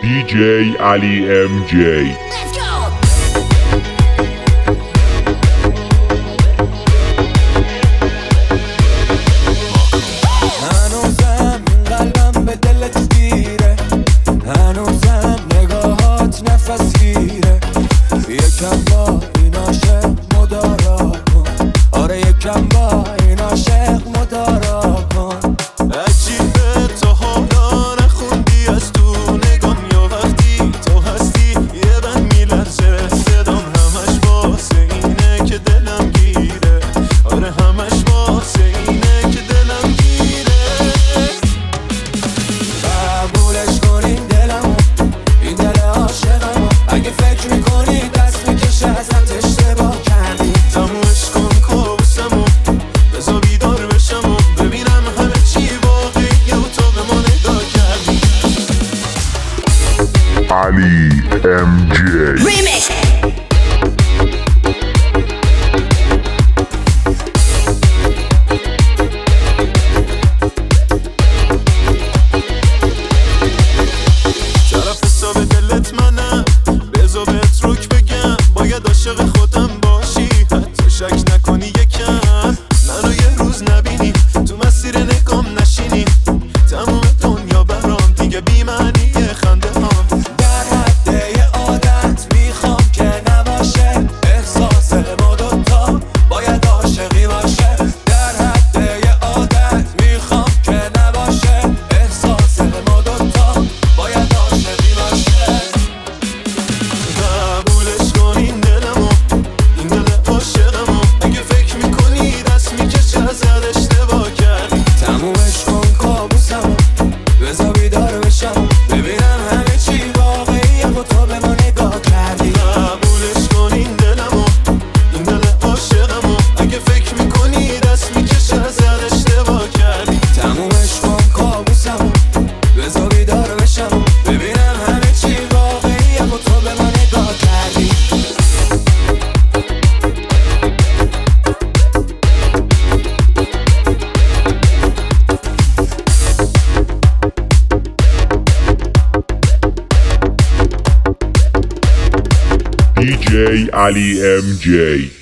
DJ Ali MJ. Let's go! هنوزم این قلبم به دلت گیره، هنوزم نگاهات نفسگیره. یکم با این عاشق مدارا کن، آره یکم با این عاشق مدارا کن. عجیبه تو حالا نخوندی از تو نگام، یا وقتی تو هستی یه بند میلرزه صدام. همش واسه اینه که دلم گیره، آره همش واسه اینه که دلم گیره. قبولش کنین دلمو، این دل عاشقمو. اگه فکر میکنی دست میکشه ازت اشتباه کردی. تمومش کن کابوسمو، بذار بیدار بشم و ببینم همه چی واقعیه و تو به ما نگاه کردی. Ali MJ. Remix! طرف حساب دلت منم، بذار بهت روک بگم. باید عاشق خودم باشی، حتی شک نکنی یکم. منو یه روز نبینی، تو مسیر نگام نشینی. تموم دنیا برام دیگه بی معنیه خنده هم. در حد یه عادت میخوام که نباشه، احساس ما دوتا باید عاشقی باشه. در حد یه عادت میخوام که نباشه، احساس ما دوتا باید عاشقی باشه. قبولش کن این دلمو، این دل عاشقمو. اگه فکر میکنی دست میکشه ازت اشتباه کردی. تمومش کن کابوسمو، بذار بیدار بشم ببینم همه چی واقعیه و تو به ما نگاه کردی. قبولش کن این دلمو، این دل عاشقمو. اگه فکر میکنی دست میکشه ازت اشتباه کردی. تمومش کن کابوسمو، بذار بیدار بشم ببینم همه چی واقعیه و تو به ما نگاه کردی. DJ Ali MJ.